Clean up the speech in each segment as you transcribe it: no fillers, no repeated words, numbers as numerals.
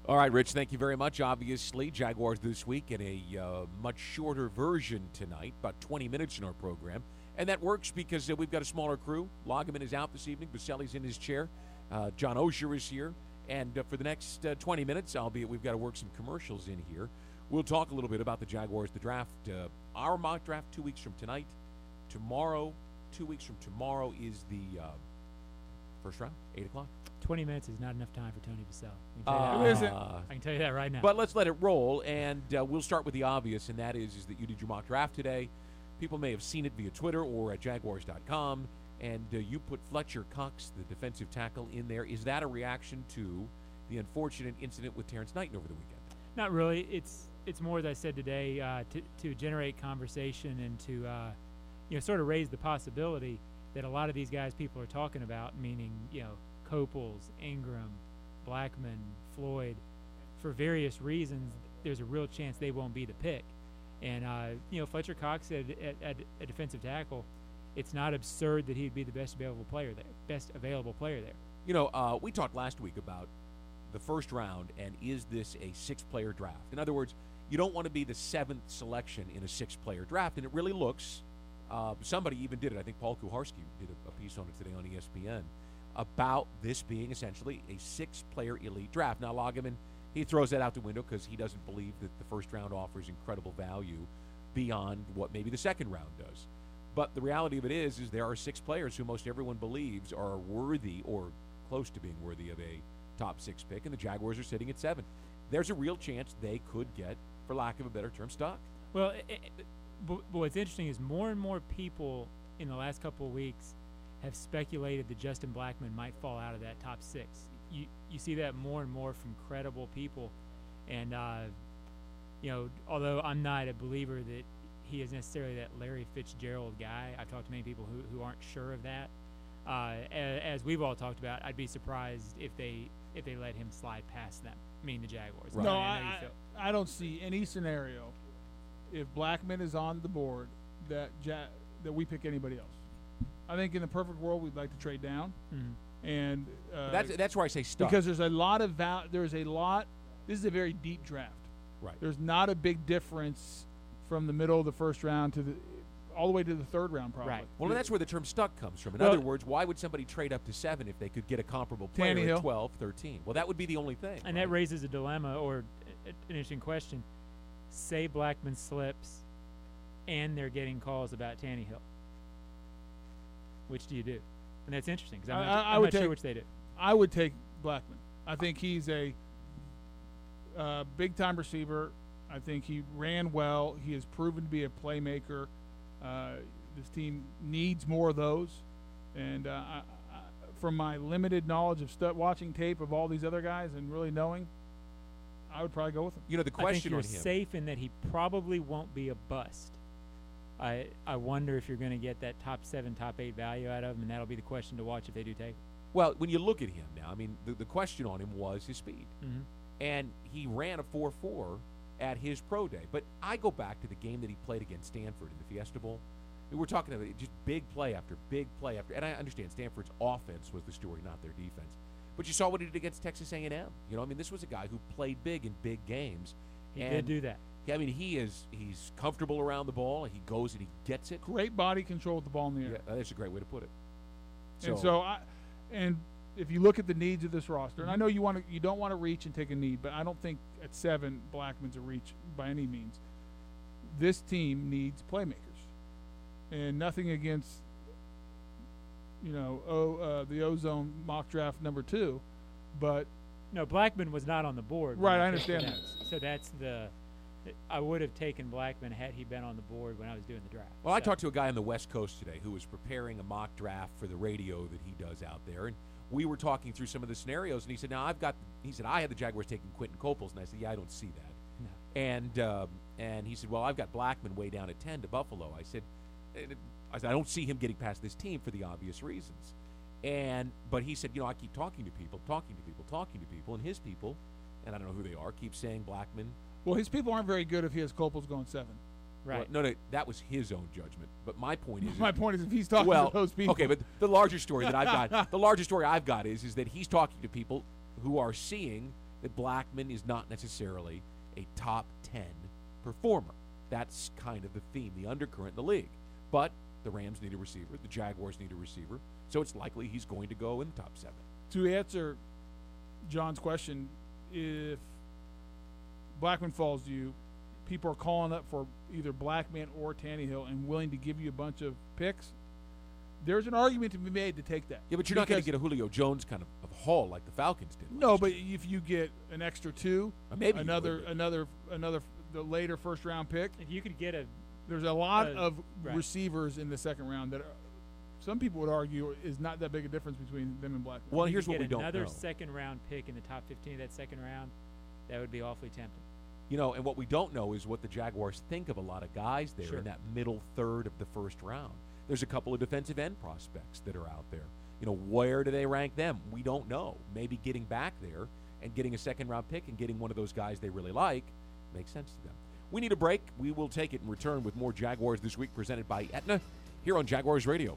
All right, Rich, thank you very much. Obviously, Jaguars this week in a much shorter version tonight, about 20 minutes in our program. And that works because we've got a smaller crew. Loggeman is out this evening. Baselli's in his chair. John Osher is here. And for the next 20 minutes, albeit we've got to work some commercials in here, we'll talk a little bit about the Jaguars, the draft. Our mock draft 2 weeks from tonight. Tomorrow, 2 weeks from tomorrow, is the first round, 8 o'clock. 20 minutes is not enough time for Tony Basell. I can tell you that right now. But let's let it roll, and we'll start with the obvious, and that is that you did your mock draft today. People may have seen it via Twitter or at Jaguars.com, and you put Fletcher Cox, the defensive tackle, in there. Is that a reaction to the unfortunate incident with Terrence Knighton over the weekend? Not really. It's more, as I said today, to generate conversation and to sort of raise the possibility that a lot of these guys people are talking about, meaning Coples, Ingram, Blackman, Floyd, for various reasons, there's a real chance they won't be the pick. And, Fletcher Cox at a defensive tackle, it's not absurd that he'd be the best available player there. We talked last week about the first round, and is this a six-player draft? In other words, you don't want to be the seventh selection in a six-player draft, and it really looks, somebody even did it. I think Paul Kuharski did a piece on it today on ESPN, about this being essentially a six-player elite draft. Now, Loggeman, he throws that out the window because he doesn't believe that the first round offers incredible value beyond what maybe the second round does. But the reality of it is there are six players who most everyone believes are worthy or close to being worthy of a top six pick, and the Jaguars are sitting at 7. There's a real chance they could get, for lack of a better term, stuck. Well, but what's interesting is more and more people in the last couple of weeks have speculated that Justin Blackman might fall out of that top 6. You see that more and more from credible people, and although I'm not a believer that he is necessarily that Larry Fitzgerald guy, I've talked to many people who aren't sure of that. As we've all talked about, I'd be surprised if they let him slide past them, meaning the Jaguars. Right. No, I don't see any scenario if Blackman is on the board that we pick anybody else. I think in the perfect world we'd like to trade down, and that's where I say stuff, because there's a lot of This is a very deep draft. Right. There's not a big difference from the middle of the first round to all the way to the third round, probably. Right. Well, and that's where the term stuck comes from. In other words, why would somebody trade up to 7 if they could get a comparable player Tannehill at 12, 13? Well, that would be the only thing. And that raises a dilemma or an interesting question. Say Blackman slips, and they're getting calls about Tannehill. Which do you do? And that's interesting because I'm not sure which they do. I would take Blackman. I think he's a big-time receiver. I think he ran well. He has proven to be a playmaker. This team needs more of those. And from my limited knowledge of watching tape of all these other guys and really knowing, I would probably go with him. The question I on think him. you're safe in that he probably won't be a bust. I wonder if you're going to get that top 7, top 8 value out of him, and that'll be the question to watch if they do take. Well, when you look at him now, I mean, the question on him was his speed. Mm-hmm. And he ran a 4.4 at his pro day. But I go back to the game that he played against Stanford in the Fiesta Bowl. We're talking about just big play after big play after. And I understand Stanford's offense was the story, not their defense. But you saw what he did against Texas A&M. This was a guy who played big in big games. He did do that. I mean, he's comfortable around the ball. He goes and he gets it. Great body control with the ball in the air. Yeah, that's a great way to put it. And if you look at the needs of this roster, and I know you don't want to reach and take a need, but I don't think at 7 Blackman's a reach by any means. This team needs playmakers, and nothing against the Ozone mock draft number 2, but no, Blackman was not on the board. Right, I understand that. So that's I would have taken Blackman had he been on the board when I was doing the draft. Well, I talked to a guy on the West Coast today who was preparing a mock draft for the radio that he does out there, and we were talking through some of the scenarios, and he said, "Now I had the Jaguars taking Quentin Coples," and I said, "Yeah, I don't see that." No. And he said, "Well, I've got Blackman way down at 10 to Buffalo." I said, "I don't see him getting past this team for the obvious reasons." But he said, I keep talking to people, and his people, and I don't know who they are, keep saying Blackman. Well, his people aren't very good if he has Coples going 7. Right. Well, no, that was his own judgment. But my point is, if he's talking to those people. Okay, but the larger story that I've got, is that he's talking to people who are seeing that Blackman is not necessarily a top 10 performer. That's kind of the theme, the undercurrent in the league. But the Rams need a receiver. The Jaguars need a receiver. So it's likely he's going to go in the top 7. To answer John's question, if Blackman falls to you, people are calling up for either Blackman or Tannehill and willing to give you a bunch of picks. There's an argument to be made to take that. Yeah, but you're not going to get a Julio Jones kind of haul like the Falcons did. No, but if you get an extra 2, maybe another the later first round pick, If you could get a there's a lot of right. receivers in the second round that some people would argue is not that big a difference between them and Blackman. Well, you here's could what get we don't another know. second-round pick in the top 15 of that second round, that would be awfully tempting. You know, and what we don't know is what the Jaguars think of a lot of guys there Sure. in that middle third of the first round. There's a couple of defensive end prospects that are out there. You know, where do they rank them? We don't know. Maybe getting back there and getting a second-round pick and getting one of those guys they really like makes sense to them. We need a break. We will take it and return with more Jaguars This Week presented by Aetna here on Jaguars Radio.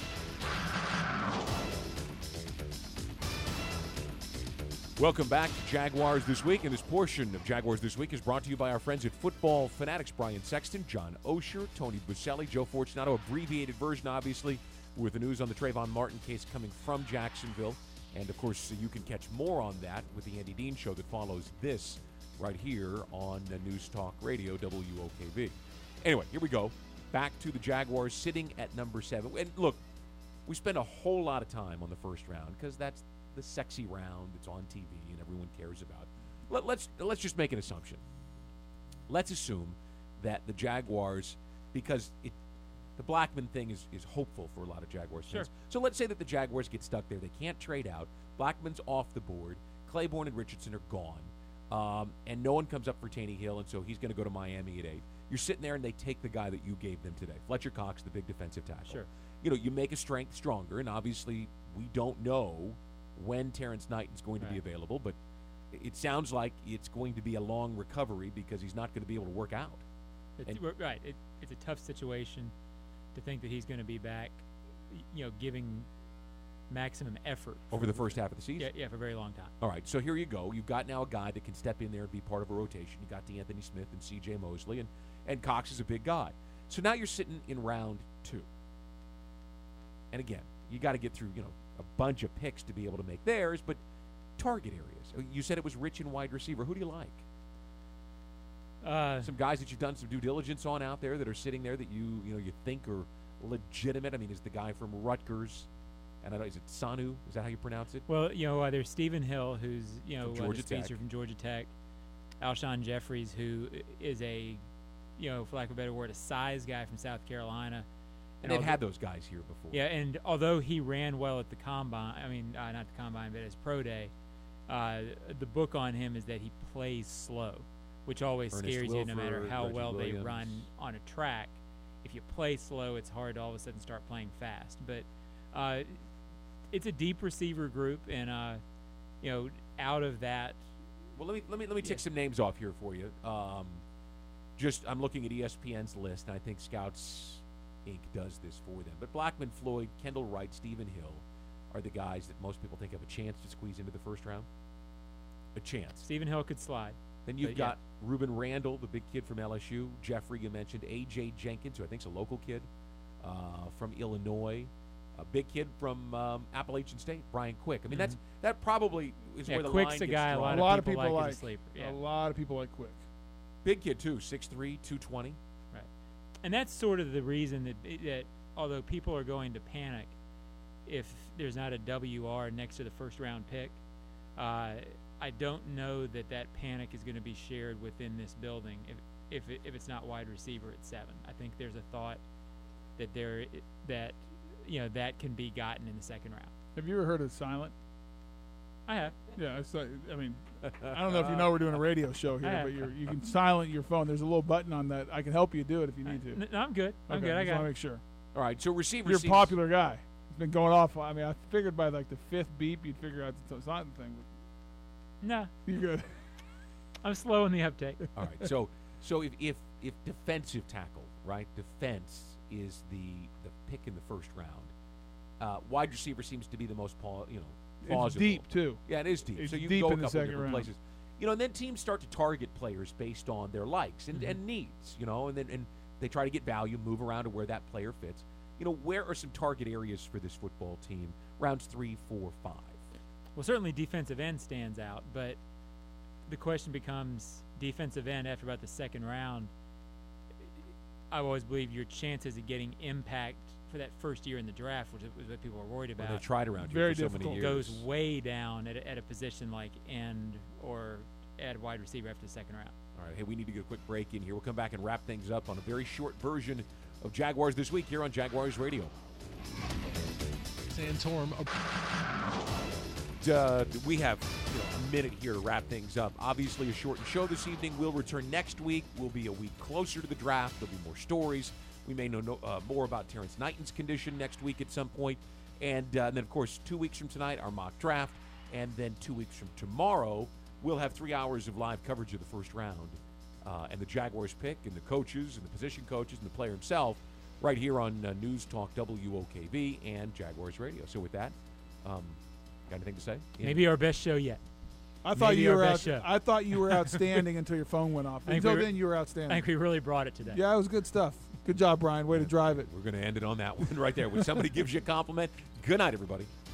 Welcome back to Jaguars This Week, and this portion of Jaguars This Week is brought to you by our friends at Football Fanatics, Brian Sexton, John Osher, Tony Buselli, Joe Fortunato, abbreviated version, obviously, with the news on the Trayvon Martin case coming from Jacksonville. And, of course, you can catch more on that with the Andy Dean Show that follows this right here on News Talk Radio, WOKV. Anyway, here we go. Back to the Jaguars sitting at number 7. And, look, we spend a whole lot of time on the first round because that's the sexy round that's on TV and everyone cares about. Let's just make an assumption. Let's assume that the Jaguars, because the Blackman thing is hopeful for a lot of Jaguars fans. Sure. So let's say that the Jaguars get stuck there. They can't trade out. Blackman's off the board. Claiborne and Richardson are gone. And no one comes up for Tannehill, and so he's going to go to Miami at 8. You're sitting there, and they take the guy that you gave them today, Fletcher Cox, the big defensive tackle. Sure. You know, you make a strength stronger, and obviously we don't know when Terrence Knighton's going to be available, but it sounds like it's going to be a long recovery because he's not going to be able to work out. Right. It's a tough situation to think that he's going to be back, giving maximum effort Over the first half of the season? Yeah, for a very long time. All right, so here you go. You've got now a guy that can step in there and be part of a rotation. You got DeAnthony Smith and C.J. Mosley, and Cox is a big guy. So now you're sitting in round 2. And again, you got to get through, a bunch of picks to be able to make theirs, but target areas. You said it was rich in wide receiver. Who do you like? Some guys that you've done some due diligence on out there that are sitting there that you think are legitimate. I mean, is the guy from Rutgers, and I don't know, is it Sanu? Is that how you pronounce it? Well, there's Stephen Hill, who's From the Georgia speedster Tech. from Georgia Tech. Alshon Jeffries, who is a, for lack of a better word, a size guy from South Carolina. And they've had those guys here before. Yeah, and although he ran well at the combine, not the combine, but his pro day, the book on him is that he plays slow, which always Ernest scares you no matter Wilford, how Reggie well Williams. they run on a track. If you play slow, it's hard to all of a sudden start playing fast. But it's a deep receiver group, and out of that. Well, let me tick some names off here for you. I'm looking at ESPN's list, and I think Scouts Inc. does this for them. But Blackman, Floyd, Kendall Wright, Stephen Hill are the guys that most people think have a chance to squeeze into the first round. A chance. Stephen Hill could slide. Then you've got Reuben Randall, the big kid from LSU. Jeffrey, you mentioned. A.J. Jenkins, who I think is a local kid from Illinois. A big kid from Appalachian State, Brian Quick. I mean, that probably is where the Quick's line a gets guy drawn. a lot of people like as a sleeper. Yeah. A lot of people like Quick. Big kid, too, 6'3", 220. Right. And that's sort of the reason that although people are going to panic if there's not a WR next to the first-round pick, I don't know that panic is going to be shared within this building if it's not wide receiver at 7. I think there's a thought that that can be gotten in the second round. Have you ever heard of Silent? I have. Yeah, I don't know if you know we're doing a radio show here, but you can silent your phone. There's a little button on that. I can help you do it if you need to. No, I'm good. I'm good. I just got want to it. make sure. All right, so receiver You're a seems- popular guy. It's been going off. I mean, I figured by like the 5th beep, you'd figure out the silent thing. No, You're good. I'm slow in the uptake. All right, so if defensive tackle, right, defense is the pick in the first round, wide receiver seems to be the most plausible. It's deep too. Yeah, it is deep. It's so you deep can go in a the couple second different round. places. And then teams start to target players based on their likes and needs, and they try to get value, move around to where that player fits. Where are some target areas for this football team? Rounds 3, 4, 5. Well, certainly defensive end stands out, but the question becomes defensive end after about the second round. I always believe your chances of getting impact for that first year in the draft, which is what people are worried about, They tried around Very here for difficult. so many years. goes way down at a position like end or at wide receiver after the second round. All right, hey, we need to get a quick break in here. We'll come back and wrap things up on a very short version of Jaguars This Week here on Jaguars Radio. Santorum. We have a minute here to wrap things up. Obviously, a shortened show this evening. We'll return next week. We'll be a week closer to the draft. There'll be more stories. We may know more about Terrence Knighton's condition next week at some point. And then, of course, 2 weeks from tonight, our mock draft. And then 2 weeks from tomorrow, we'll have 3 hours of live coverage of the first round. And the Jaguars pick and the coaches and the position coaches and the player himself right here on News Talk WOKV and Jaguars Radio. So with that, got anything to say? Ian? Maybe our best show yet. I thought Maybe you our were best show. I thought you were outstanding until your phone went off. I think Until we were- then, you were I outstanding. think we really brought it today. Yeah, it was good stuff. Good job, Brian. Way to drive it. We're going to end it on that one right there. When somebody gives you a compliment, good night, everybody.